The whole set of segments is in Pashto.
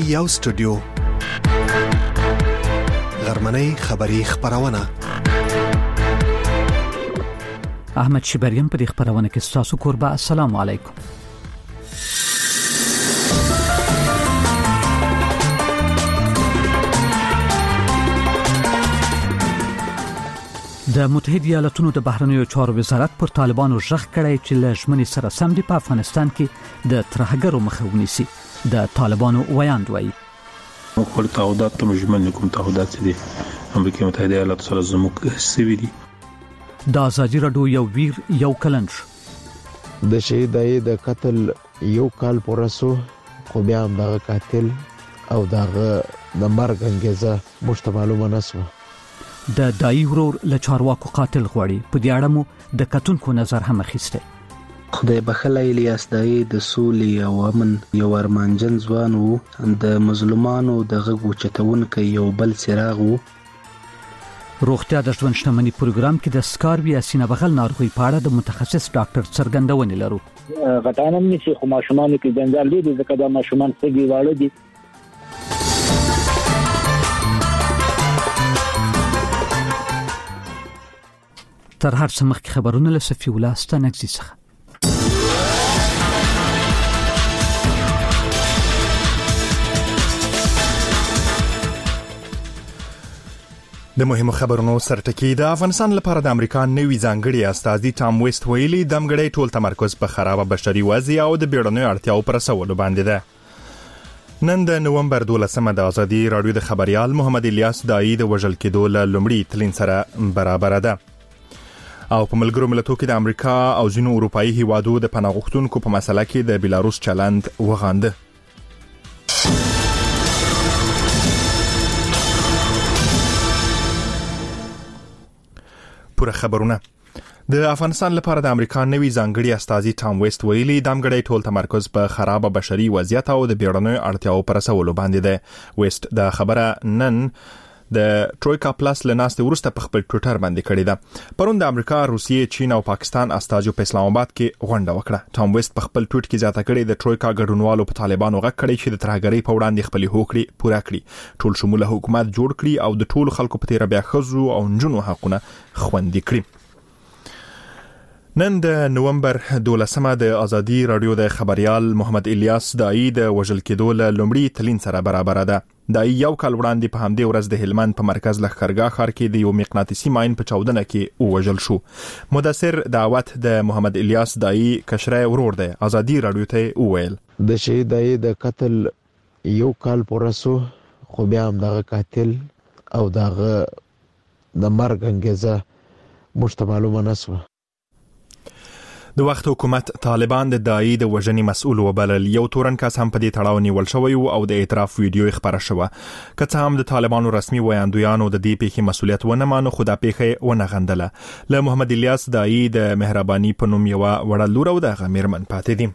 یو سټوډیو غرمنۍ خبری خبرونه احمد شبریم په دې خبرونه کې تاسو قربا السلام علیکم. د متحده ایالاتونو د بهرنیو چارو وزارت پر طالبانو ژغ کړی چې له ژمنې سره سم دی په افغانستان کې د ترهګرو مخه ونیسي. د طالبانو ویاند وایي خپل تعهدات ته مجمل کوم تعهدات دي امریکا متحده ایالات سره زموږ سوي دي. د ازادي راډیو یو ویر یو کلنج د شهیدای د قتل یو کال پورسو خو بیا هم دغه قاتل او دغه د مرګ انګیزه مشته معلومه نسوه. د دای ورور له چارواکو قاتل غوړي په دې اړه مو د کتونکو نظر هم اخیسته. خدای بخښه الیاس دای د سولې او امن یو ارمانجن ځوان وو، د مظلومانو د غږ اوچتونکو یو بل څراغ وو. روغتیا د ژوند شتمنۍ پروګرام کې د سکاروی اسینه بغل ناروغي په اړه د متخصص ډاکټر څرګندونه لرو. غټانم نشي خو ماشومان کې جنجال دي ځکه دا ماشومان سګي واړه دي. تر هر څه مخکې خبرونه له صفي الله ستانګزي څخه. د مهمو خبرونو سرټکی د افغانستان لپاره د امریکا نوی ځانګړي استازي ټام ویسټ ویلي دمګړی ټول تمرکز په خرابه بشري وضع او د بیړنیو اړتیاو پر سوالو باندې ده. نن د نومبر 12 د ازادي راډیو د خبريال محمد الیاس دای د وژل کېدو له لومړي تلین سره برابر ده او په ملګرو ملتونو کې د امریکا او ځینو اروپאי هیوادو د پناه غوښتونکو په مسله کې د بیلاروس چلند وغانده. پوره خبرونه. د افغانستان لپاره د امریکا نوی ځانګړي استازي ټام ویسټ ویلي دمګړی ټول تمرکز په خرابه بشري وضعیت او د بیړنیو اړتیاو پر سوالو باندې ده. ویسټ د خبره نن د ټرویکا پلاس لناست ورسته په خپل ټویټر باندې کړی ده. پرون د امریکا، روسیې، چین او پاکستان استازو په اسلام آباد کې غونډه وکړه. ټام ویسټ په خپل ټویټ کې زیاته کړی د ټرویکا ګډونوالو په طالبانو غږ کړی چې د ترهګرۍ په وړاندې خپل هوکړې پوره کړي، ټول شموله حکومت جوړ کړي او د ټولو خلکو په تیر بیا خزو او نجونو حقونه خوندي کړي. نن د نومبر 12 د ازادي راډیو د خبريال محمد الیاس دای د وژل کېدو له لومړي تلین سره برابر ده. دای یو کال وړاندې په همدې ورځ د هلمند په مرکز لښکرګاه ښار کې د یو مقناطیسي ماین په چاودنه کې وژل شو. مدثر دعوت د محمد الیاس دای کشره ورور دی ازادي راډیو ته وویل د شهیدای د قتل یو کال پورسو خو بیا هم دغه قاتل او دغه د مرګ انګیزه مشته معلومه نسوه. د وخت حکومت طالبان د دای د وژنې مسؤل وبلل. یو تورن کس هم په دې تړاو نیول شوی او د اعتراف ویډیو خبره شوه. که څه هم د طالبانو رسمي ویاندویانو د دې پیښې مسؤلیت ونه مانو، خو دا پیښه ونه غندله. له محمد الیاس دای د مهرباني په نوم یو وړه لور او د غمیرمن پاتې دي.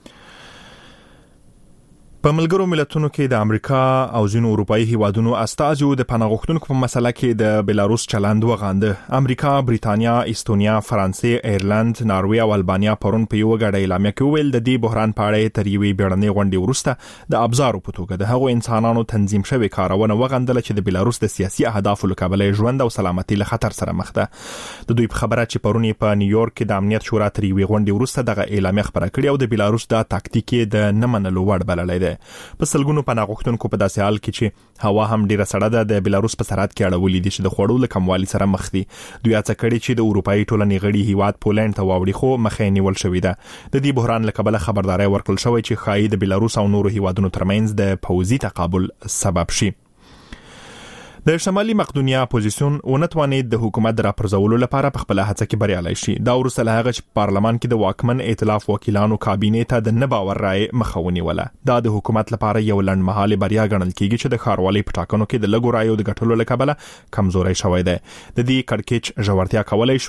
په ملګرو ملتونو کې د امریکا او ځینو اروپאי هیوادونو استازو د پناه غوښتونکو په مسله کې د بیلاروس چلند وغانده. امریکا، بریتانیا، استونیا، فرانسې، ایرلند، ناروې او البانیا پرون په یو غړ اعلامیه کې ویل د دې بحران په اړه تر یوې بیړنۍ غونډې وروسته د ابزارو په توګه د هغو انسانانو تنظیم شوی کارونه وغندل چې د بیلاروس د سیاسي اهدافو لکابل ژوند او سلامتي له خطر سره مخ ده. د دوی په خبره چې پرون په نیویورک کې د امنیت شورا تر یوې غونډې وروسته دغه اعلامیه خبره کړې او د بیلاروس د تاکتیک د نه منلو وړ بللې ده. په سلګونو پناه غوښتونکو په داسې حال کې چې هوا هم ډیره سړه ده د بیلاروس په سرحد کې اړولې دي چې د خوړو له کموالي سره مخ دي. دوی هڅه کړې چې د اروپאי ټولنې غړي هیواد پولند ته واوړي، خو مخې نیول شوې ده. د دې بحران له کبله خبرداري ورکړل شوې چې ښایي د بیلاروس او نورو هیوادونو ترمنځ د پوځي تقابل سبب شي. د شمالي مقدونیا اپوزیسیون ونتوانید د حکومت راپرځولو لپاره په خپل هڅه کې بریالي شي. دا وروسته له هغه چې پارلمان کې د واکمن ائتلاف وکیلانو کابینې ته د نه باور رائے مخه ونیوله. دا د حکومت لپاره یو لنډمهاله بریا ګڼل کیږي چې د ښاروالۍ په ټاکنو کې د لږو رایو د ګټلو لپاره کمزوري شوې ده. د دې کړکېچ ژورتیا کولای شوی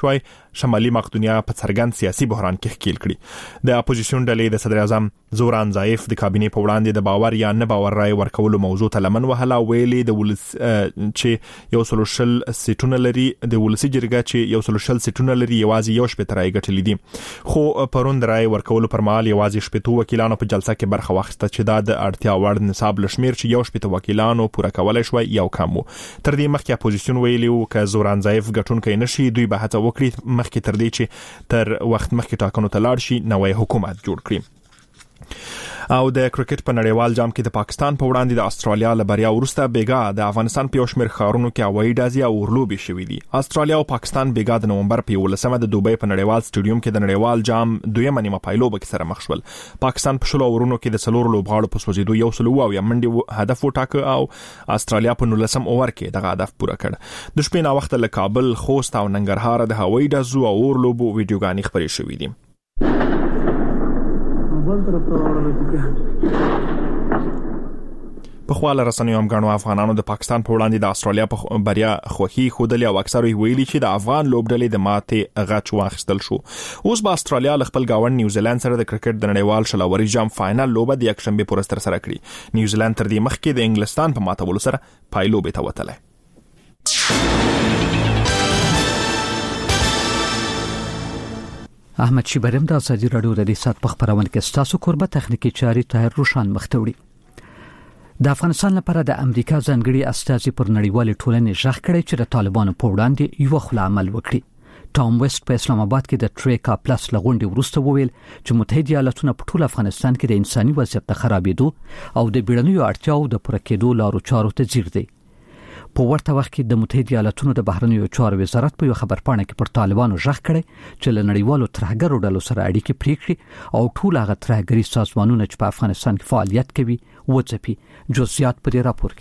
شمالي مقدونیا په څرګند سیاسي بحران کې ښکیل کړي. د اپوزیشن ډلې د صدر اعظم زوران ظریف د کابینې په وړاندې د باور یا نه باور رائے ورکولو موضوع ته لمن وهله، ویلي د ولس چې یو سلوشل سیټونه لري، د ولسی جرګه چې یو سلوشل سیټونه لري یوازې یو شپه ترای ګټلې دي. خو پرون د رائے ورکولو پر مهال یوازې شپه وکیلانو په جلسه کې برخه واخیسته چې دا د اړتیا وړ نصاب لشمیر چې یو شپه وکیلانو پوره کولای شوی یو کم وو. تر دې مخکې اپوزیشن ویلي و ک زوران ظریف ګټونکي نشي، دوی به هڅه وکړي مخکې تر دې چې تر وخت مخکې ټاکنو ته لاړ شي نوې حکومت جوړ کړي. او د کرکټ په نړیوال جام کې د پاکستان په وړاندې د استرالیا له بریا وروسته بیګا د افغانستان په شمیر خارونو کې هوایي ډازې او اورلوبې شوې دي. استرالیا او پاکستان بیګا د نومبر په 11مه د دوبۍ په نړیوال سټیډیوم کې د نړیوال جام دویمه نیمه پایلوبه کې سره مخ شول. پاکستان په 16 اورونو کې د 4 لوبغاړو په سوځېدو یو سلو او منډي هدف وټاکه او استرالیا په 19 اوور کې دغه هدف پوره کړ. د شپې نا وخت له کابل، خوست او ننګرهار د هوایي ډازو او اورلوبو ویډیوګانې خپرې شوې دي. په خواله رسنیو هم غاڼو افغانانو د پاکستان په وړاندې د استرالیا په بریا خوخي خودلی او اکثر ویلي چې د افغان لوبډلې د ماته غچ واخیستل شو. اوس به استرالیا له خپل گاوند نیوزیلند سره د کرکټ د نړیوال شلوري جام فائنل لوبه د یکشنبه پر سر سره کړي. نیوزیلند تر دې مخکې د انګلستان په ماتولو سره پایلوبه ته وتله. احمد شیبرم د ازادي رادیو د ریاست په خبرونه کې ستاسو قربت تخنیکی چاري طاهر روشان مختوړي. د افغانستان لپاره د امریکا ځانګړي استازي پر نړیوال ټولنې ژغ کړی چې د طالبانو په وړاندې یو خل عمل وکړي. ټام ویسټ په اسلام آباد کې د ټریکا پلس لغونډي ورسته وویل چې متحده ایالاتونه په ټول افغانستان کې د انساني وضعیت د خرابېدو او د بیړنیو اړتیاو د پوره کېدو لارو چارو ته ځیر دی. په ورته وخت کې د متحده ایالاتونو د بهرنیو چارو وزارت په یو خبرپاڼه کې پر طالبانو ژغ کړی چې له نړیوالو ترهګرو ډلو سره اړیکې پرې کړي او ټول هغه ترهګري سازمانونه چې په افغانستان کې فعالیت کوي وځپي. جزئیات په دې راپور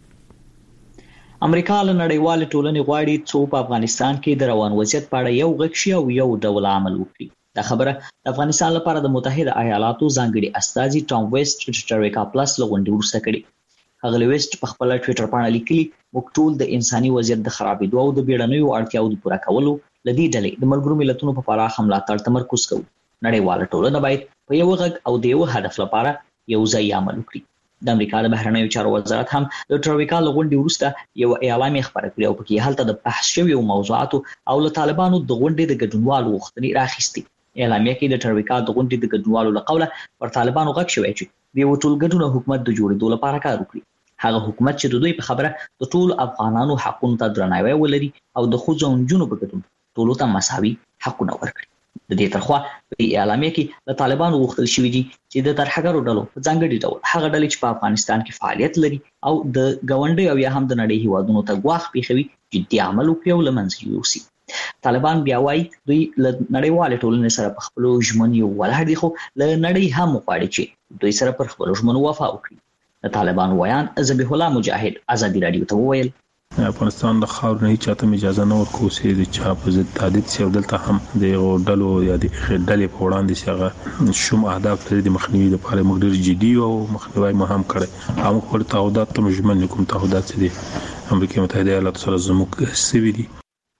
کې. امریکا له نړیوال ټولنې غواړي چې په افغانستان کې د روان وضعیت په اړه یو غږ شي او یو ډول عمل وکړي. دا خبره د افغانستان لپاره د متحده ایالاتو ځانګړي استازي ټام ویسټ چې ټریکا پلس لغونډي ورسته کړي. هغه ویسټ په خپل ټوئیټر باندې لیکلي موږ ټول د انساني وضعیت د خرابېدو او د بیړنیو اړتیاو د پوره کولو لدی ډلې د ملګرو ملتونو په پراخ ملاتړ تمرکز کوي. نړیواله ټولنه باید په یو غږ او د یو هدف لپاره یو ځای عمل وکړي. د امریکا د بهرنیو چارو وزارت هم د ټریکا لغونډي ورسته یو اعلان خبره کړی او پکې هلته د بحث شویو موضوعاتو او له طالبانو د غونډې د ګډونوالو وختنی راخیستي. اعلامیه کې د ټریکا د غونډې د ګډونوالو لقوله پر طالبانو غږ شوی چې د یو ټولګډونه حکومت د جوړېدو لپاره کار وکړي. هغه حکومت چې د دوی په خبره د ټول افغانانو حقوقو ته درناوی ولري او د ښځو او نجونو په ګډون ټول ته مساوي حقونه ورکړي. د دې ترخوا په اعلامیه کې د طالبانو غوښتل شوی دي چې د ترهګرو ډلو په ځانګړي ډول هغه ډلې چې په افغانستان کې فعالیت لري او د ګاونډي او یا هم د نړۍ هیوادونو ته ګواښ پیښوي جدي عمل وکړي او لمنځه یوسي. طالبان بیا وايي دوی له نړیوال ټولنې سره په خپل ژمنیو ولاړ دي خو له نړۍ هم غواړي چې دوی سره پر خپل ژمنو وفا وکړي. د طالبان ویان ذبیح الله مجاهد ازادي رادیو ته وویل افغانستان د خاور نه چاته اجازه نه ورکو چې د چا په ضد تعدید سی او دلته هم د ډلو یا د ډلې په وړاندې څنګه شوم اهداف لري د مخنیوي لپاره موږ ډېر جدي او مخنیوي مهم کړی. هم خپل تعهدات ته مجمل کوم تعهدات دي امریکا متحده ایالاتو سره زموږ سوي دي.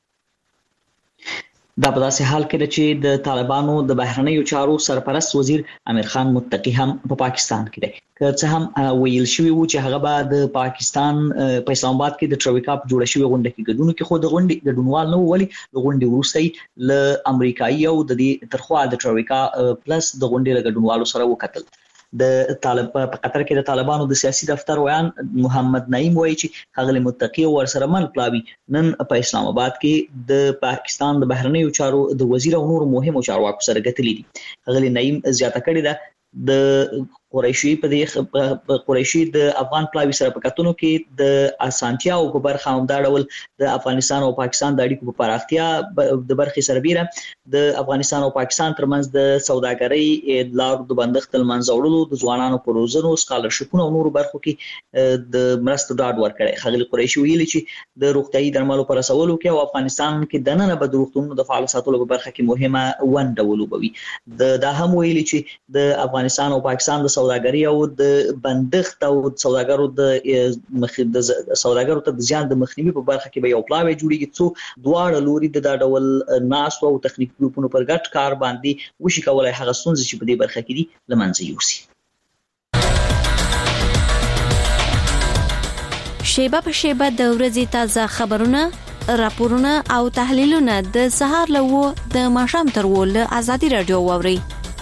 دا په داسې حال کې چې د طالبانو د بهرنیو چارو سرپرست وزیر امیر خان متقی هم په پاکستان کې دی. که څه هم ویل شوی و چې هغه به د پاکستان په اسلام آباد کې د ټریکا په جوړ شوی غونډه کې ګډون کې خو د غونډې ګډونوال نه ولي د غونډې وروستي له امریکایي او د دې ترخوا د ټریکا پلس د غونډې له ګډونوالو سره وکتل. د طالب په قطر کې د طالبانو د سیاسي دفتر ویان محمد نعیم وایي چې ښاغلی متقی ورسره مل پلاوي نن په اسلام آباد کې د پاکستان د بهرنیو چارو د وزیر او نور مهمو چارواکو سره غتلي دي. ښاغلی نعیم زیاته کړې ده د قریشي په دې قریشي د افغان پلاوي سره په کتونو کې د اسانتیا او په برخه هم دا ډول د افغانستان او پاکستان د اړیکو په پراختیا د برخې سربېره د افغانستان او پاکستان ترمنځ د سوداګرۍ لارو د بندښت تلمنځ وړلو د ځوانانو پروژو سکالرشپونو او نورو برخو کې د مرستو ډاډ ورکړي. ښاغلی قریشي ویلي چې د روغتيایي درملو پر رسولو کې او افغانستان کې د نن به د روغتونونو د فعال ساتلو په برخه کې مهمه ونډه ولوبوي. دا هم ویلي چې د افغانستان او پاکستان د سوداګري او د بندښت او سوداګرو د سوداګرو ته د زیان د مخنیوي په برخه کې به یو پلاوی جوړیږي څو دواړه لوري د ډول ناس او تخنیک ګروپونو پر ګډ کار باندې وشي کولای هغه ستونزې چې په دې برخه کې دي لمنځه یوسي. شیبه په شیبه د ورځې تازه خبرونه، راپورونه او تحلیلونه د سهار له د ماښام تر له ازادي رادیو واوري.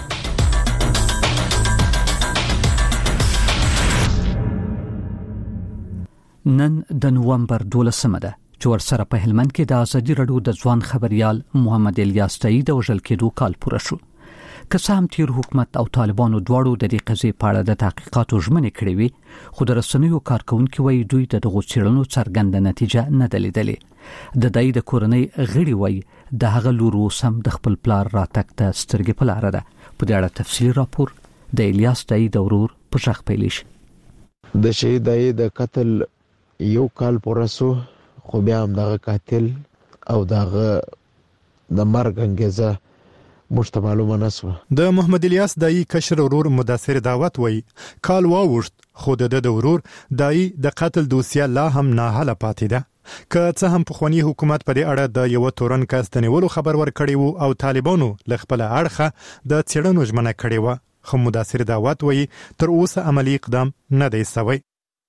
نن د نوومبر 12 ده چې ورسره په هلمند کې د ازادي رادیو د ځوان خبريال محمد الیاس تایي د وژل کېدو کال پوره شو. که څه هم تیر حکومت او طالبانو دواړو د دې قضیې په اړه د تحقیقاتو ژمنې کړې وي، خو د رسنیو کارکونکو وایي دوی د دغو څېړنو څرګنده نتیجه نه ده لیدلې. د دای د کورنۍ غړي وایي د هغه لور سم د خپل پلار راتګ ته سترګې په لار ده. په دې اړه تفصیلي راپور د الیاس تایي د ورور په شخ پیل شي. د شهید دای د قتل یو کال پوره شو، خو بیا هم دغه قاتل او دغه د مرګ انګیزه مشته معلومه نسوه. د محمد الیاس دای کشر ورور مدثر دعوت وای کال واوښت، خو د ورور دای د قتل دوسیه لا هم نه حل پاتې ده. که څه هم پخوانی حکومت په دې اړه د یو تورن کاستنیولو خبر ورکړی وو او طالبانو ل خپل اړخه د څېړنو ژمنه کړې و، خو مدثر دعوت وای تر اوسه عملی اقدام نه دی شوی.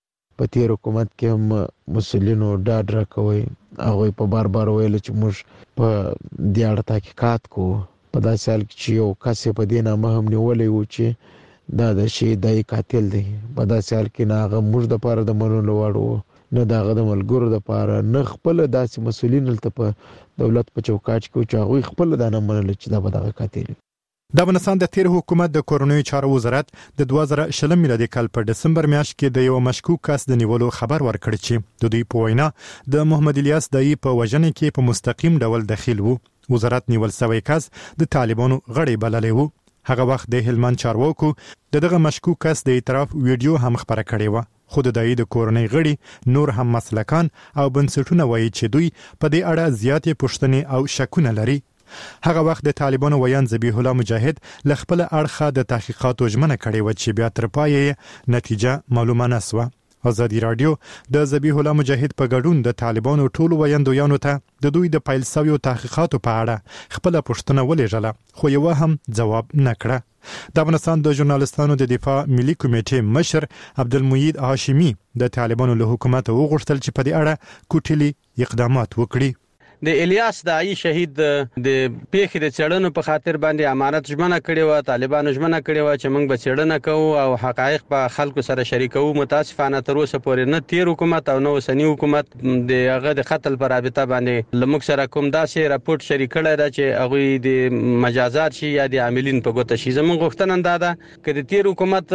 په تیر حکومت کې هم مسولینو ډاډ راکوي، هغه په بار بار ویل چې موږ په دې اړه تحقیقات کوو. په داسې حال کې چې یو کس په دې نامه هم نیولې و چې دا د شهید دای قاتل دی، په داسې حال کې نه هغه موږ د پاره د منلو وړ و، نه دغه د ملګرو د پاره، نه خپل داسې مسولین ته په دولت په چوکاټ کې چې هغه خپل د نه منل چې دا به دغه قاتل. د افغانستان د تیر حکومت د کورنیو چارو وزارت د 2020 میلادي کال په دسمبر میاشت کې د یو مشکوک کس د نیولو خبر ورکړ چې د دوی په وینا د محمد الیاس دای په وژنې کې په مستقیم ډول دخیل وو. وزارت نیول شوی کس د طالبانو غړي بللی وو. هغه وخت د هلمند چارواکو دغه مشکوک کس د اعتراف ویډیو هم خبره کړې و. خو د دای د کورنۍ غړي نور هم مسلکان او بنسټونه وایي چې دوی په دې اړه زیاتې پوښتنې او شکونه لري. هغه وخت د طالبانو ویان ذبیح الله مجاهد ل خپل اړخه د تحقیقاتو ژمنه کړې و چې بیا تر پایه نتیجه معلومه نه شوه. ازادي رادیو د ذبیح الله مجاهد په ګډون د طالبانو ټولو ویاندویانو ته د دوی د پیل شویو تحقیقاتو په اړه خپل پوښتنه ولېږله، خو یو هم جواب نه کړه. د افغانستان د ژورنالستانو د دفاع ملي کمیټې مشر عبدالمجید هاشمي د طالبانو له حکومت وغوښتل چې په دې اړه کوټلي اقدامات وکړي. د الیاس دای شهید د پیښې د څېړنو په خاطر باندې امانت ژمنه کړې و، طالبانو ژمنه کړې و چې موږ به څېړنه کوو او حقایق په خلکو سره شریکو. متاسفانه تر اوسه پورې نه تیر حکومت او نه اوسنی حکومت د هغه د قتل پر رابطه باندې لمک سره کوم داسې راپورټ شریک کړی دا چې هغه د مجازات شي یا د عاملین په ګوته شي. زموږ غوښتنه دا ده چې د تیر حکومت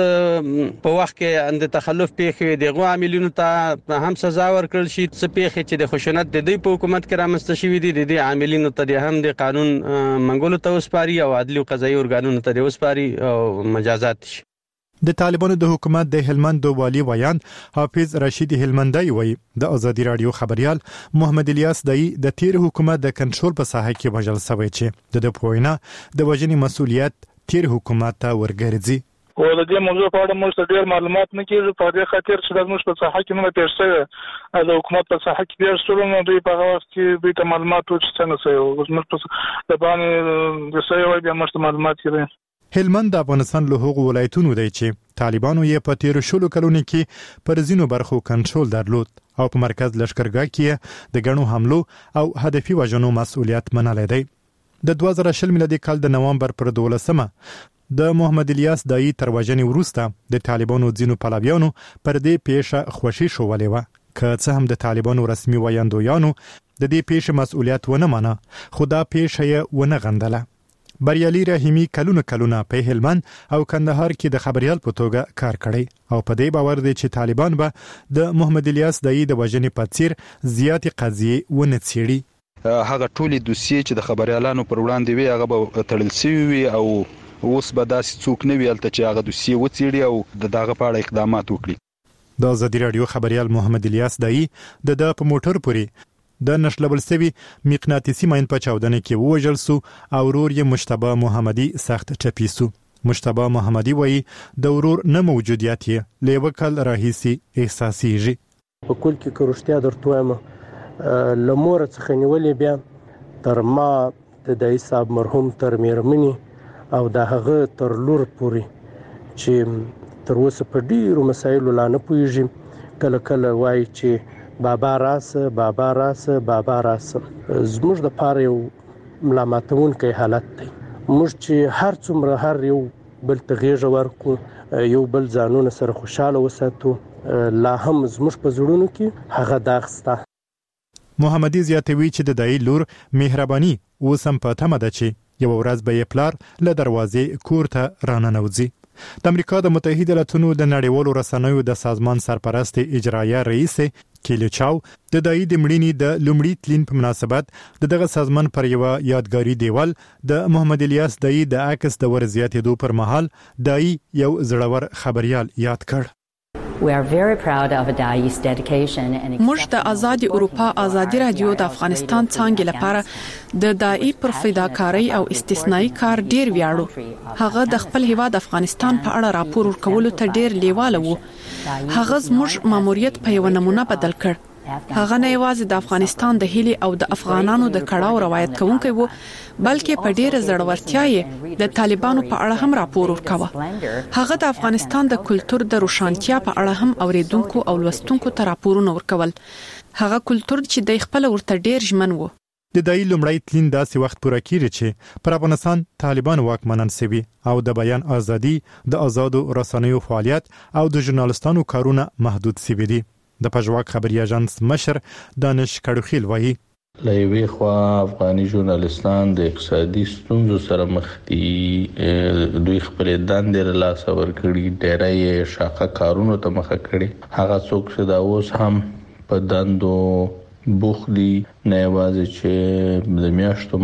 په وخت کې د تخلف پیښې دغه عاملینو ته هم سزا ورکړل شي. څه پیښې چې د خشونت د دې په حکومت کې رامنځته شوی دي د عاملینو ته هم د قانون منګولو ته وسپاري او عدلي او قضایي ارګانونو ته وسپاري او مجازات شي. د طالبانو د حکومت د هلمند والی ویان حافظ رشید هلمندای وایي د ازادي رادیو خبريال محمد الیاس دای د تیر حکومت د کنټرول په ساحه کې وژل شوی چې د پوینا د وژنې مسولیت تیر حکومت ته ورګرځي. او د دې موضوع په اړه موږ ډېر معلومات نه کیږي، په دې خاطر چې د موږ په ساحه کې نه پیښ شوی د حکومت په ساحه کې ډېر څه نو دوی په هغه وخت کې دوی ته معلومات ورڅ څنګه سوي او موږ په د باندې د سوي وای بیا موږ معلومات کړي. هلمند د افغانستان له هغو ولایتونو دی چې طالبانو یې په تیر شلو کلونو کې پر ځینو برخو کنټرول درلود او په مرکز لشکرګاه کې د ګڼو حملو او هدفي وژنو مسؤلیت منلی دی. د 2020 میلادي کال د نوامبر پر 12 د محمد الیاس دای تر وژنې وروسته د طالبانو ځینو پلاویانو پر دې پیښه خوشي شولې و. که څه هم د طالبانو رسمي ویاندویانو د دې پیښې مسؤلیت ونه منه، خو دا پیښه یې ونه غندله. بریالي رحیمی کلونه په هلمند او کندهار کې د خبريال په توګه کار کړی او په دې باور دی چې طالبان به د محمد الیاس دای د وژنې په څیر زیات قضیې ونه څېړي. هغه ټولې دوسیې چې د خبريالانو پر وړاندې وي هغه به تړل شوی وي او اوس به داسې څوک نه وي هلته چې هغه دوسیې وڅېړي او دغه په اړه اقدامات وکړي. د ازادي رادیو خبريال محمد الیاس دای د په موټر پورې د نشلبل سوي مقناطیسي ماین په چاودنه کې وژل سو او ورور یې مشتبه محمدي سخت ټپي سو. مجتبی محمدي وایي د ورور نه موجودیت یې له وکل راهیسي احساسيږي. په کول کې کروشتیا درته وایم لمور څخه نیولې بیا تر ما د دای صاحب مرحوم تر میرمنی او د هغه تر لور پوري چې تر اوسه په ډیرو مسایلو لا نه پوهیږي کله کله وایي چې بابا راسه بابا راسه بابا راسه زموږ د پاره یو ملامتونکې حالت دی. موږ چې هر څومره هر یو بل تغییر ورکو یو بل ځانونه سره خوشاله وساتو لا هم زموږ په زړونو کې هغه داغسته. محمدي زیاتوي چې د دای لور مهرباني اوسم په تمه ده چې یو ورځ به یې پلار له دروازې کور ته راننوځي. د امریکا د متحده ایالاتونو د نړیوالو رسنیو د سازمان سرپرست اجرایه رئیس کیلی چاو د دای د مړینې د لومړي تلین په مناسبت دغه سازمان پر یو یادګاری دیوال د محمد الیاس دای د عکس د ورزياتېدو پر مهال دای یو زړور خبريال یاد کړ. موږ د آزادي اروپا آزادي رادیو د افغانستان څنګه لپاره د دای پر فداکاری او استثنایی کار ډیر ویاړو. هغه د خپل هیواد افغانستان په اړه راپور ورکولو ته ډیر لیواله وو. هغه زموږ ماموریت په یو نمونه بدل کړ. هغه نه یوازې د افغانستان د هیلي او د افغانانو د کړهو روایت کوونکی وو بلکې په ډیره زړورتیا یې د طالبانو په اړه هم راپور ورکاوه. هغه د افغانستان د کلچر د روشانتیا په اړه هم اوریدونکو او لوستونکو ته راپورونه ورکول. هغه کلچر چې د خپل ورته ډیر ژمن وو. د دای لومړی تلین داسې وخت پوره کیږي چې پر افغانستان طالبان واکمنان سوي او د بیان ازادي د آزادو رسنیو فعالیت او د ژورنالستانو کارونه محدود سوي دي. د پژواک خبري اژانس مشر دانش کړوخیل وایي لایوي خو افغاني ژورنالستان د اقتصادي ستونزو سره مخ دي. دوی خپل دندې له لاس ورکړي ډېرې شاقه کارونو ته مخه کړي. هغه څوک چې دا اوس هم په دندو بوخدي نه یوازې چې د میاشتو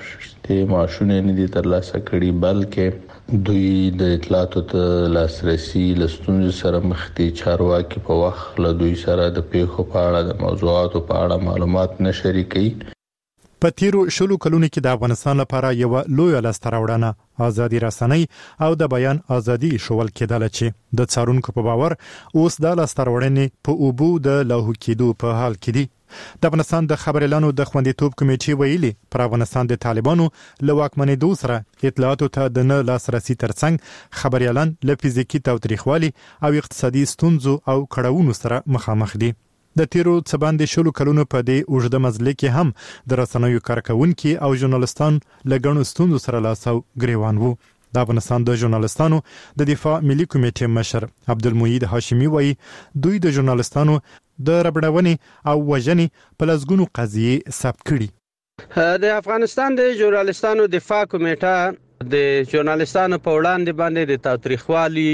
معاشونه نه دي ترلاسه کړي بلکې دوی د اطلاعاتو ته لاسرسي لستونزو سره مخ دي. چارواکي په وخت له دوی سره د پیښو په اړه د موضوعاتو په اړه معلومات نه شریکي. په تیرو شلو کلونو کې د افغانستان لپاره یو لوی لاسته راوړنه ازادي رسنۍ او د بیان ازادي شول کېدل چې د څارونکو په باور اوس د لاسته راوړنې په اوبو د لاهو کېدو په حال کې دي. د افغانستان د خبريالانو د خوندیتوب کمیټې ویلي پر افغانستان د طالبانو له واکمنېدو سره اطلاعاتو ته د نه لاسرسي ترڅنګ خبريالان له فزیکی تاوتریخوالي او اقتصادي ستونزو او کړهونو سره مخامخ دي. د تیرو څباندې شلو کلونو په دې اوږده مزله کې هم د رسنیو کارکونکو او ژورنالستان لګڼو ستونزو سره لاسو ګریوان وو. د افغانستان د ژورنالستانو د دفاع ملي کمیټې مشر عبدالمجید هاشمي وایي دوی د ژورنالستانو د ربړونې او وژنې په لزګونو قضیې ثبت کړي. د افغانستان د ژورنالستانو دفاع کمیټه د ژورنالستانو په وړاندې باندې د تاوتریخوالي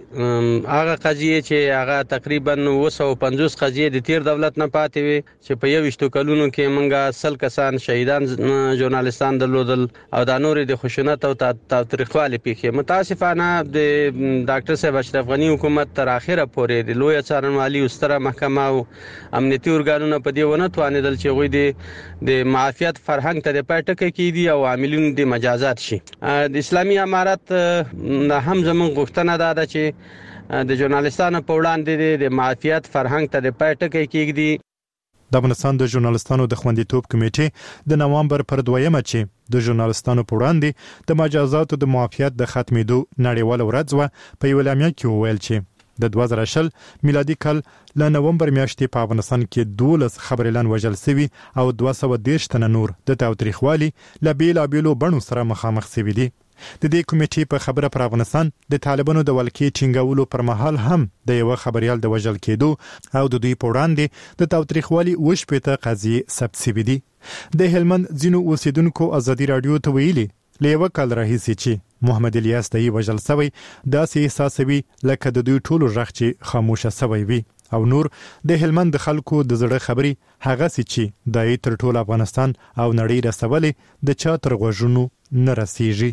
هغه قضیه چې هغه تقریبا 250 قضیه د تیر دولت نه پاتې وي چې په 21 کلونو کې منګه 100 کسان شهیدان ژورنالستان درلودل او د نور د خشونت او تاوتریخوالي پیښې. متاسفانه د ډاکټر صاحب اشرف غنی حکومت تر اخره پورې د لوی څارنوالي او ستره محکمه او امنیتي ارګانونو په دې ونه توانیدل چې غوي د معافیت فرهنګ ته د پټکې کیدي او عاملین د مجازات شي. د اسلامي امارات هم زموږ غوښتنه ده چې د ژورنالستانو په وړاندې د معافیت فرهنګ ته د پټکې کیږي. د افغانستان د ژورنالستانو د خوندیتوب کمیټې د نوامبر پر 2مه چې د ژورنالستانو په وړاندې د مجازاتو د معافیت د ختمېدو نړیوال ورځ په یو اعلامیه کې وویل چې د 2020 میلادي کال له نوامبر میاشتې په افغانستان کې 12 خبريالان وژل شوي او 230 تنه نور د تاوتریخوالي له بیلابېلو بڼو سره مخامخ شوي دي. د دې کمیټې په خبره پر افغانستان د طالبانو د ولکې ټینګولو پر مهال هم د یو خبريال د وژل کېدو او د دوی په وړاندې د تاوتریخوالي وشپېته قضیې ثبت شوي دي. د هلمند ځینو اوسیدونکو ازادي رادیو ته ویلي لیوه کال راهیسي چې محمد الیاس دای وژل شوی داسې احساسوي لکه د دوی ټولو ژغ چې خاموشه شوی وي او نور د هلمند خلکو د زړه خبري هغه سي چې دای تر ټول افغانستان او نړۍ رسولې د چا تر غوږونو نه رسیږي.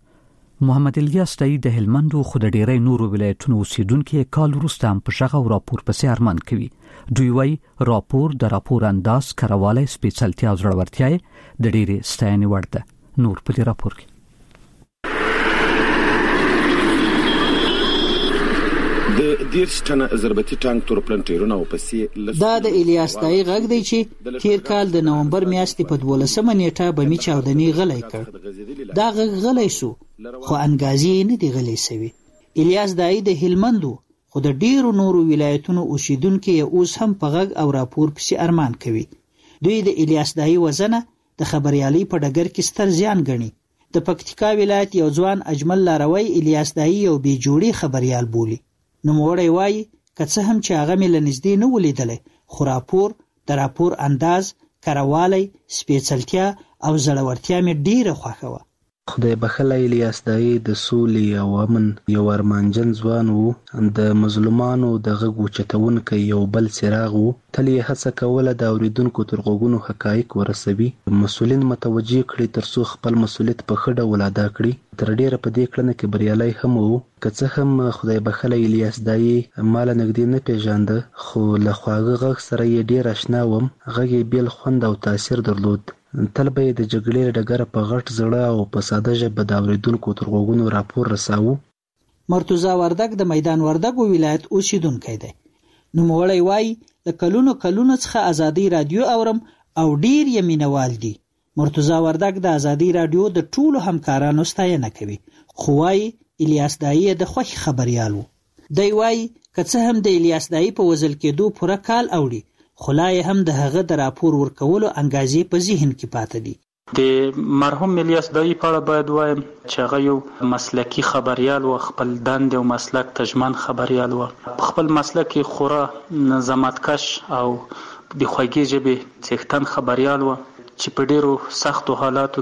محمد الیاس دای د هلمندو خود ډیرې نورو ولایتونو اوسیدونکو کال وروسته هم په ژغ او راپور پسې ارمان کوي. دوی وايي راپور د راپور انداز کارواله سپیشلتیا او ضرورتیا د ډیرې ستاینې وړ ده. نور په راپور کې 10 ټنه ضربتي ټانک تورپلن ټیرونه او پسې دا د الیاس دای غږ دی چې تیر کال د نومبر میاشتې په 12 نیټه بمی چاودنی غلای کړ. دا غږ غلای سو خو انګازي نه دی غلای سوی. الیاس دای د هلمندو خو د ډیرو نورو ولایتونو اوسیدونکو اوس هم په غږ او راپور پسې ارمان کوي. دوی د الیاس دای وزنه د خبريالي په ډګر کې ستر زیان ګڼي. د پکتیکا ولایت یو ځوان اجمل لاروی الیاس دای یو بي جوړي خبريال بولی. نو موړی وای کڅه هم چې هغه مل نږدې نه ولیدلې خو راپور د راپور انداز کروالی سپیڅلتیا او زړورتیا مې ډیره خوښه و. خدای بخلای الیاس دای د سولې او امن یو ارمانجن ځوان وو. د مظلومانو د غږ اوچتونکو یو بل څراغ وو. تل یې هڅه کوله د اوریدونکو تر غوږونو حقایق ورسوي. مسؤلین متوجه کړي ترڅو خپل مسؤلیت په ښه ډول ادا کړي. تر ډیره په دې کړنه کې بریالی هم وو. که څه هم خدای بخلای الیاس دای مال نږدې نه پیژانده خو له خواږه غږ سره یې ډیر آشنا وم. غږ یې بیل خوند او تاثیر درلود. تل به د جګړې ډګر په غټ زړه او په ساده ژبه د اوریدونکو تر غوږونو راپور رساوه. مرتضی وردګ د میدان وردګ ولایت اوسیدونکی دی. نو موړی وای د کلونو څخه ازادي رادیو اورم او ډیر یې مینوال دي. مرتضی وردګ د ازادي رادیو د ټولو همکارانو ستاینه کوي. خو وای الیاس دای د خوښ خبريال وو. دی وای کڅه هم د الیاس دای په وزل کېدو پوره کال اوړي خلای هم د هغه د راپور ورکولو انګازې په ذهن کې پاتې دي. د مرحوم الیاس دای په اړه باید وایم چې هغه یو مسلکی خبريال و. خپل دند او مسلک تجمن خبريال و. خپل مسلک خورا نظامتکش او د خوږی ژبې څښتن خبريال و چې په ډیرو سختو حالاتو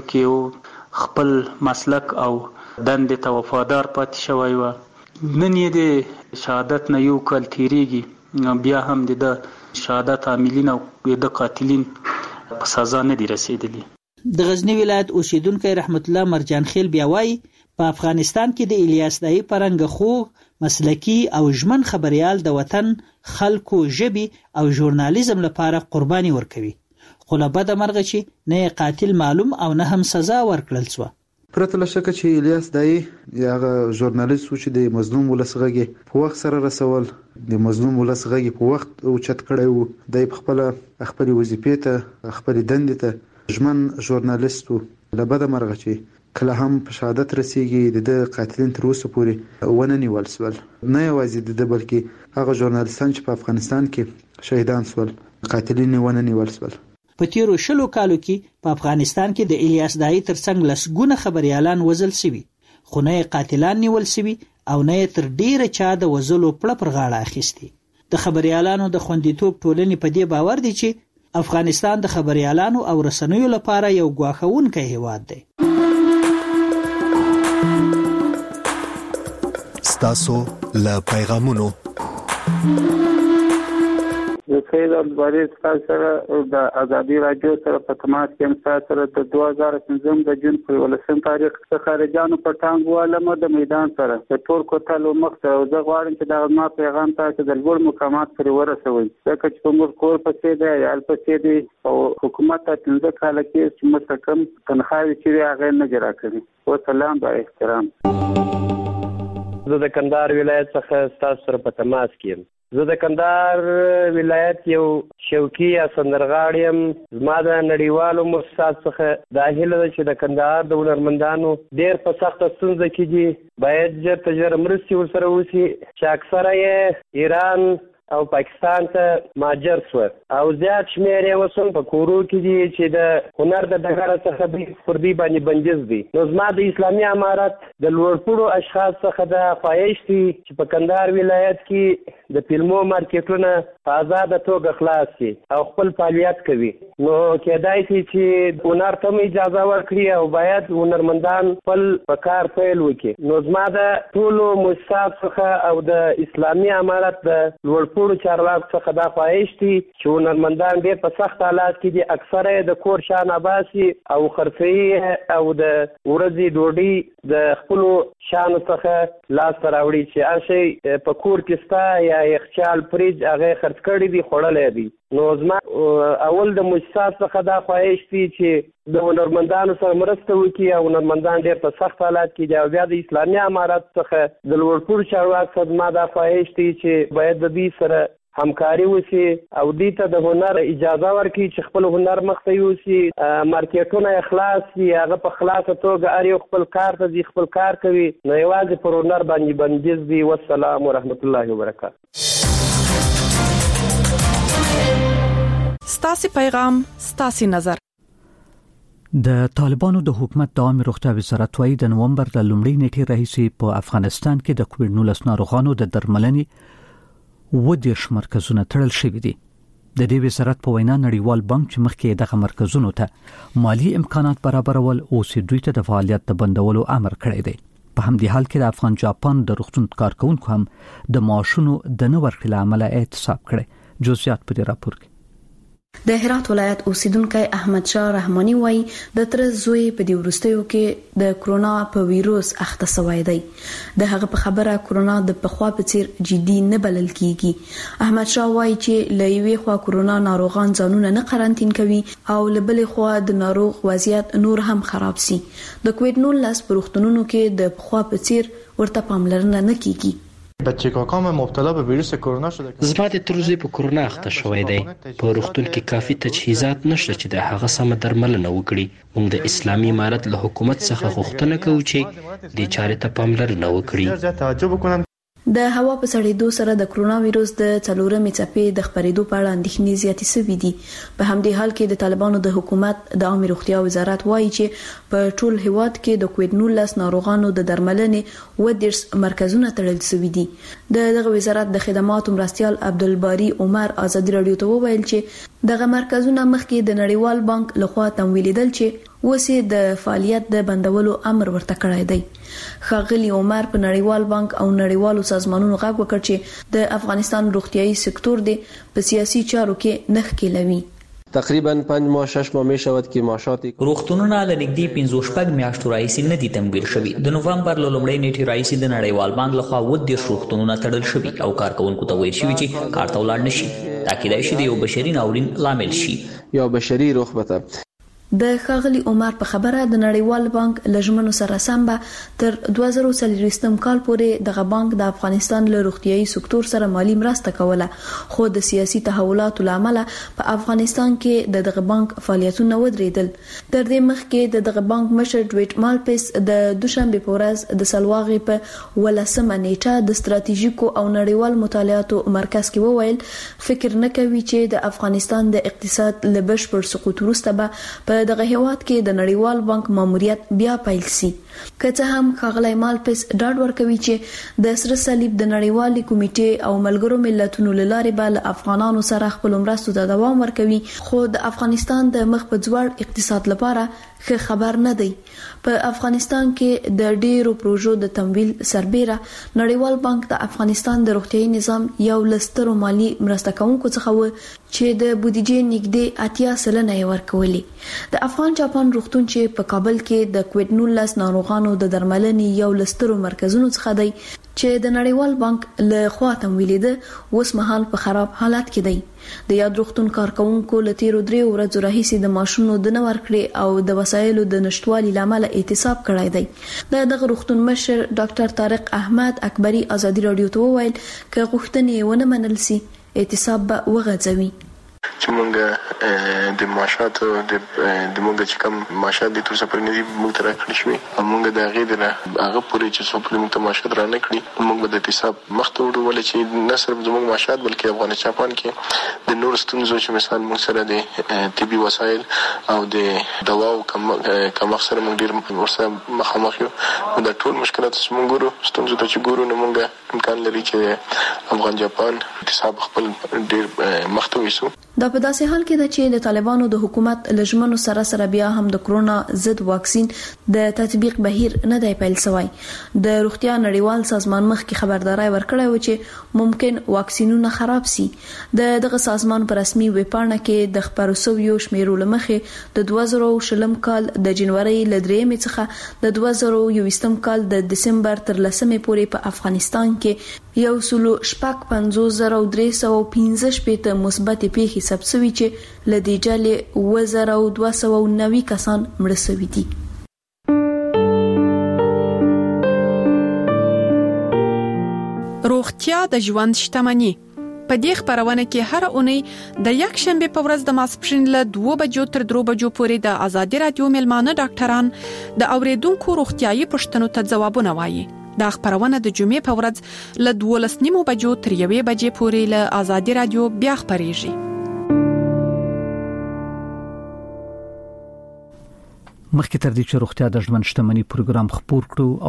کې خپل مسلک او دند ته وفادار پاتې شوی و. نن یې د شهادت نه یو کال تیریږي بیا هم د شهادت عاملین او د قاتلین په سزا نه دي رسیدلی. د غزنی ولایت اوسیدونکو رحمت الله مرجان خیل بیا وایي په افغانستان کې د الیاس دای پرنګ خوږ مسلکی او ژمن خبريال د وطن خلکو ژبي او ژورنالیزم لپاره قرباني ورکوي. خو له بده مرغه چې نه قاتل معلوم او نه هم سزا ورکړل شو. پرته له شکه چې الیاس دای هغه ژورنالیست چې د مظلوم ولس غږی په وخت سره رسول د مظلوم ولس غږی په وخت اوچت کړی وو. د خپل وظیفې ته خپل دندې ته ژمن ژورنالیست وو. له بده مرغه چې کله هم په شهادت رسیږي د قاتلین تر اوسه پورې ونه نیول شول. نه یوازې د بلکې هغه ژورنالیستان چې په افغانستان کې شهیدان شول قاتلین ونه نیول شول. په تیرو 20 کالو کې په افغانستان کې د الیاس دای ترڅنګ لسګونه خبريالان وژل شوي خو نه قاتلان نیول شوي او نه تر ډیره چا د وژلو پړه پر غاړه اخیستي. د خبريالانو د خوندیتوب ټولنې په دې باور دي چې افغانستان د خبريالانو او رسنیو لپاره یو ګواښونکی هیواد دی. ستاسو له پیغامونو سید البارز سره د ازادي رادیو سره په تماس کې سره د 2015 د جون په 18 تاریخ څخه خارجانو په ټانګ والمه د میدان سره د تور کوتل مخ ته زه غواړم چې دا ما پیغام تاسو د لوړ مقامات پرې ورسوي ځکه چې په موږ کور پسې دی یا پسې دی او حکومت ته څنګه کال کې چې مستقم تنخواهي چې هغه نه جرا کوي. والسلام با احترام. زه د کندهار ولایت څخه تاسو سره په تماس کې یم. زه د کندهار ولایت یو شوقي یا سندرغاړی یم. زما د نړیوالو مؤسسات څخه دا هیله ده چې د کندهار د هنرمندانو ډېر په سخته ستونزه کې دي باید ژر تر ژره مرستې ورسره وشي چې اکثره یې ایران او پاکستان ته مهاجر شو او زیات شمېر یې اوس هم په کورو کې دي چې د هنر د ډګره څخه دوی پر دوی باندې بندیز دي. نو زما د اسلامي امارت د لوړپوړو اشخاص څخه دا خواهش دي چې په کندهار ولایت کې د فلمو مارکیټونه په ازاده توګه خلاص شي او خپل فعالیت کوي. نو کېدای شي چې هنر ته اجازه ورکړي او باید هنرمندان خپل په کار پیل وکړي. نو زما د ټولو مؤسسات څخه او د اسلامي امارت د لوړپوړو چارواکو څخه دا خواهش دي چې هنرمندان ډېر په سخت حالات کې دي اکثره د کور شان باسي او خرڅوي او د ورځې ډوډۍ د خپلو شانو څخه لاس ته راوړي چې هر شی په کور کې ستا یا یخچال فریج هغه خرڅ کړي دي خوړلی دي. نو زما اول د مؤسسات څخه دا خواهش دی چې د هنرمندانو سره مرسته وکړي او هنرمندان ډېر په سخت حالات کې دي او بیا د اسلامي امارات څخه د لوړپوړو چارواکو څخه زما دا خواهش دی چې باید د دوی سره همکاري وشي او دوی ته د هنر اجازه ورکړي چې خپل هنر مخته یوسي، مارکیټونه خلاص وي، هغه په خلاصه توګه هر یو خپل کار ته ځي، خپل کار کوي، نو یوازې پر هنر باندې بندیز دی. والسلام ورحمت الله وبرکاته. ستاسو پیغام، ستاسو نظر. د طالبانو د حکومت د عامه روغتیا وزارت وايي د نومبر د لومړۍ نیټې راهیسې په افغانستان کې د کووډ-19 ناروغانو د درملنې ودیش مرکزونه تړل شوي دي. د دې وزارت په وینا نړیوال بانک چې مخکې دغه مرکزونو ته مالی امکانات برابرول او دوی ته د فعالیت د بندولو امر کړی دی. په همدې حال کې د افغان جاپان د روغتون کارکونکو هم د معاشونو د نه ورکړې عمله اعتصاب کړی. جزئیات په دې راپور کې. د هرات ولایت اوسیدونکو احمد شاه رحماني وایي د تر زوی په دی ورستیو کې د کرونا په وایروس اخته شوی دی. د هغه په خبره کرونا د پخوا په څیر جدي نه بلل کیږي. احمد شاه وایي چې لوی خوا کرونا ناروغان ځانونه نه قرنټین کوي او لبلې خوا د ناروغ وضعیت نور هم خراب سي. د کووډ-19 په روغتونونو کې د پخوا په څیر ورته پاملرنه نه کیږي. بچه کاکام مبتلا به ویروس کرونا شده. زما د تروزی په کرونا اخته شوی دی. په روغتون کې کافي تجهیزات نشته چې د هغه سم درملنه وکړي. موږ د اسلامي امارت له حکومت څخه غوښتنه کوو چې د چارې ته پاملرنه وکړي. د هوا په سړېدو سره د کرونا وایروس د څلورمې څپې د خپرېدو په اړه اندېښنې زیاتې شوې دي. په همدې حال کې د طالبانو د حکومت د عامه روغتیا وزارت وایي چې په ټول هیواد کې د کووډ-19 ناروغانو د درملنې ودیش مرکزونه تړل شوي دي. دغه وزارت د خدماتو مرستیال عبدالباری عمر ازادي رادیو ته وویل چې دغه مرکزونه مخکې د نړیوال بانک لخوا تمویلیدل چې وسه د فعالیت د بندولو امر ورته کړی دی. ښاغلي عمر په نړیوال بانک او نړیوالو سازمانونو غږ وکړ چې د افغانستان روغتيایي سکتور دی په سیاسي چارو کې نخ کېلوي. تقریبا 5 ماه 6 ماه می شود که معاشات روغتونونه لنګدي 15 میاشتو راځي نه دي تمویل شوی. د نوومبر لومړۍ نیټه راځي د نړیوال بانک لخوا ودی روغتونونه تړل شوی او کارکونکو ته ویل شوی چې کار ته ولاړ نشي. تاکید شوی دی یو بشري ناورین لامل شي یا بشري رغبته. د ښاغلي عمر په خبره د نړیوال بانک لجمنو سره سم به تر 2023 کال پورې دغه بانک د افغانستان له روغتيایي سکتور سره مالی مرسته کوله، خو د سیاسي تحولاتو لامل په افغانستان کې دغه بانک فعالیتونه ودرېدل. تر دې مخکې دغه بانک مشر ډویټ مالپس د دوشنبه په ورځ د سلواغې په ولسمه نیټه د ستراتیژیکو او نړیوال مطالعاتو مرکز کې وویل فکر نه کوي چې د افغانستان د اقتصاد له بشپړ سقوط وروسته به دغه هیواد کې د نړیوال بانک ماموریت بیا پیل شي. که څه هم ښاغلی مالپس ډاډ ورکوي چې د سره صلیب د نړیوالې کمیټې او ملګرو ملتونو له لارې به له افغانانو سره خپل مرستو ته دوام ورکوي، خو د افغانستان د مخ په ځوړ اقتصاد لپاره ښه خبر نه دی. په افغانستان کې د ډیرو پروژو د تمویل سربېره نړیوال بانک د افغانستان د روغتيایي نظام یو لسترو مالی مرسته کوونکو څخه و چې د بودیجې نږدې 80% ورکولې. د افغان جاپان روغتون چې په کابل کې د کووډ-19 ناروغانو د درملنې یو لسترو مرکزونو څخه دی چې د نړیوال بانک له خوا تمویلېده، اوس مهال په خراب حالت کې دی. د یاد روغتون کارکونکو له تیرو 3 ورځو راهیسې د ماشونو د نه ورکړې او د وسایلو د نشټوالي لامل اعتصاب کړی دی. دغه روغتون مشر ډاکټر طارق احمد اکبری ازادي رادیو ته وویل چې غوښتنې ونه منل سي اعتصاب به وغځوي. چې مونږ د معاشات د مونږ چې کوم معاشات د تر څو پر ندي مونږ تر کړی شوی مونږ د هغه پورې چې څو پر مونږ معاشات را نه کړی مونږ د اعتصاب مخته وړو ولې چې نه صرف زموږ معاشات بلکې افغانستان کې د نور ستونزو چې مثال مونږ سره د طبي وسایل او د دوا او کم سره مونږ ډیر ورسره مخامخ یو. د ټول مشکلات چې مونږ ګورو ستونزو ته چې ګورو نو مونږ امکان لري چې افغان جاپان اعتصاب خپل ډیر مخته ویسو. دا په داسې حال کې ده چې د طالبانو د حکومت لجمنو سره بیا هم د کرونا ضد واکسین د تطبیق بهیر نه دی پیل شوی. د روغتیا نړیوال سازمان مخکې خبرداري ورکړی و چې ممکن واکسینونه خراب سي. دغه سازمان په رسمي ویب پاڼه کې د خبرو سویو شمیرو لمخې د 2020 کال د جنوري ل 3 څخه د 2021 کال د دسمبر تر 10 پورې په افغانستان کې 1,55,315 مثبت پیښې ثبت شوې چې لدې جالې 2290 کسان مړ شوي دي. روغتیا د ژوند شتمني. په دې خبرونه کې هر اونۍ د یک شنبه په ورځ د ماسپښین له 2 بجو تر 3 بجو پورې د آزادي رادیو ملمانه ډاکټران د اوریدونکو روغتیايي پوښتنو ته ځوابونه وایي. دا خبرونه د جمعې په ورځ له 12 بجو تر 1 بجې پورې له آزادي رادیو بیا خبريږي. مخکې تر دې چې روغتیا د ژوند شتمني پروګرام خبر کړو